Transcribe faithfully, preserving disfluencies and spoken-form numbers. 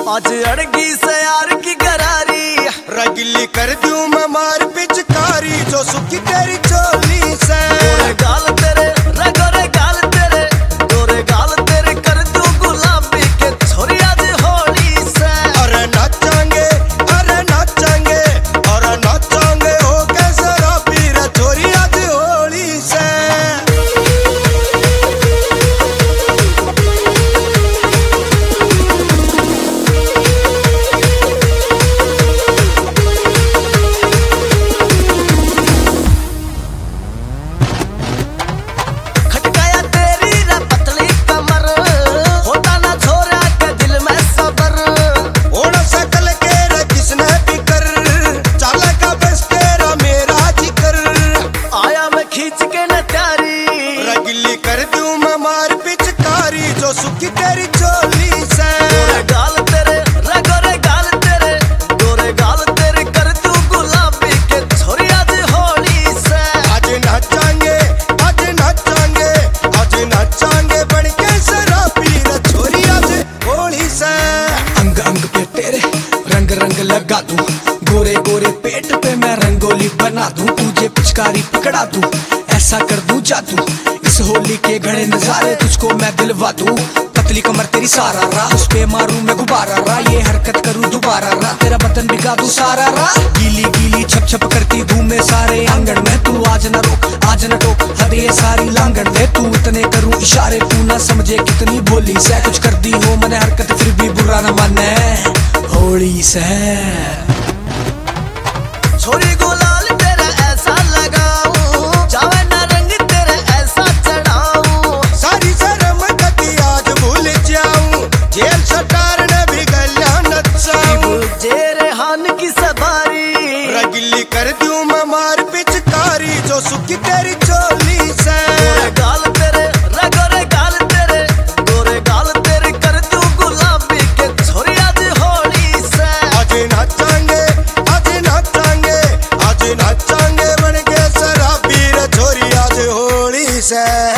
आज अड़गी से यार की गरारी रगिली कर दूं मैं मार पिचकारी जो सुखी तेरी चोली से। गोरे गाल तेरे रे गोरे गाल तेरे गोरे गाल तेरे कर दूं गुलाबी के छोरी आज होली से। अरे नाचांगे अरे नाचांगे अरे नाचांगे हो के शराबी रे छोरी आज होली से। जो सुखी तेरी चोली से। गोरे गाल तेरे रे गोरे गाल तेरे गोरे गाल तेरे कर दूं गुलाबी के छोरी आज होली से। आज नाचांगे आज नाचांगे आज नाचांगे बन के शराबी रे छोरी आज होली से। अंग अंग पे तेरे रंग रंग लगा दूं, गोरे गोरे पेट पे मैं रंगोली बना दूं, तुझे पिचकारी पकड़ा दूं, ऐसा कर दूं जादू, इस होली के घड़े नजारे तुझको मैं दिलवा दूं। पतली कमर तेरी सारा राह, उस पे मारूं मैं गुब्बारा रा, ये हरकत करूं दोबारा रा, तेरा बदन भिगा दूं सारा रा। गीली गीली छप छप करती घूमे सारे आंगन में, तू आज न रोक आज न टोक हद ये सारी लांगन में, तू इतने करूं इशारे तू ना समझे कितनी भोली से, कुछ कर दी हो मैंने हरकत फिर भी बुरा न माने होली से। छोरी गुलाल तेरा ऐसा लगाऊं चाहे ना रंग तेरा ऐसा चढ़ाऊं, सारी शर्म गति आज भूल जाऊं, जेल सटार ने भी गल्या नचाऊं, जेरे हान की सवारी रगिली कर दूं मैं मार पिचकारी जो सुखी तेरी चोली से। गोरे गाल तेरे रे गोरे गाल तेरे गोरे गाल तेरे कर दूं गुलाबी के छोरी आज होली से। आज नाचांगे आज नाचांगे आज नाचांगे बन के शराबी रे छोरी आज होली से।